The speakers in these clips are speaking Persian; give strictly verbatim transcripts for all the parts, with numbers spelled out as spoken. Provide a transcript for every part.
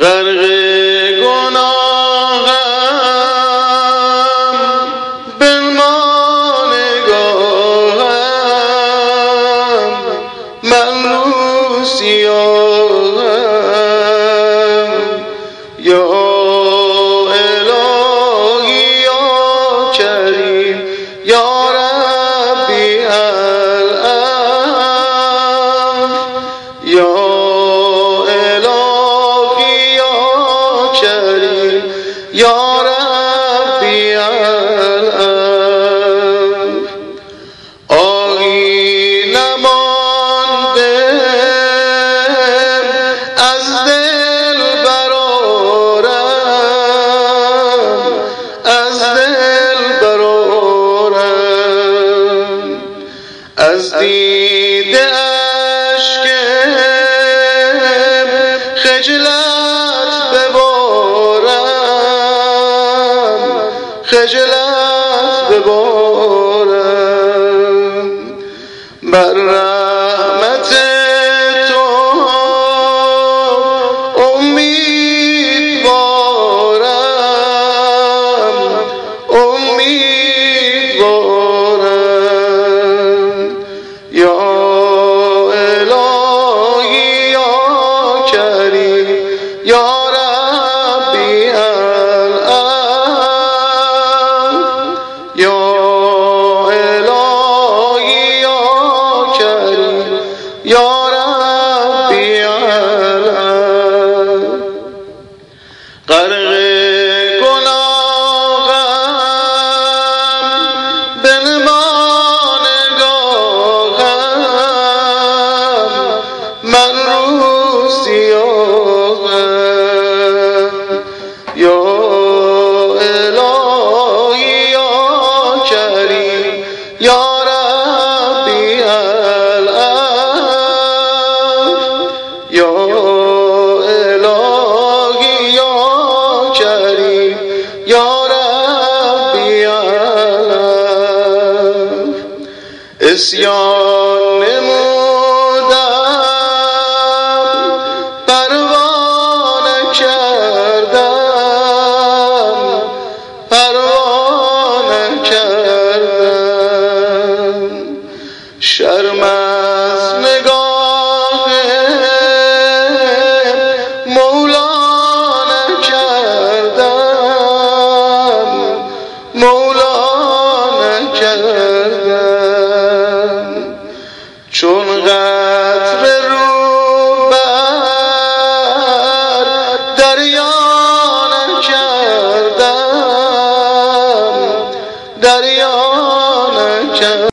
غرق گناهم بنما نگاهم من رو سیاهم یا الهی یا کریم یا ربی الامر یا یا ربی الامر آهی نمانده از دل برارم از دل برارم از دیده اشکم خجلت ببارم خجلت ببارم بر رحمت تو امیدوارم امیدوارم یا الهی یا کریم یا ربی یا الهی یا کریم یا ربی الامر غرق گناهم بنما نگاهم من رو سیاهم یا یا ربی الامر یا الهی یا کریم یا ربی الامر اسیان نمودم پروانه کردم پروانه کردم شرم از نگاه مولا نکردم مولا نکردم چون قطره رو بر دریا نکردم دریا نکردم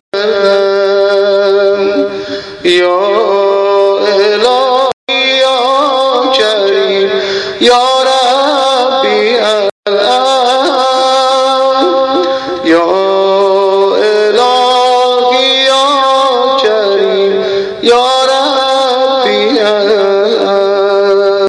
یا الهی یا کریم یا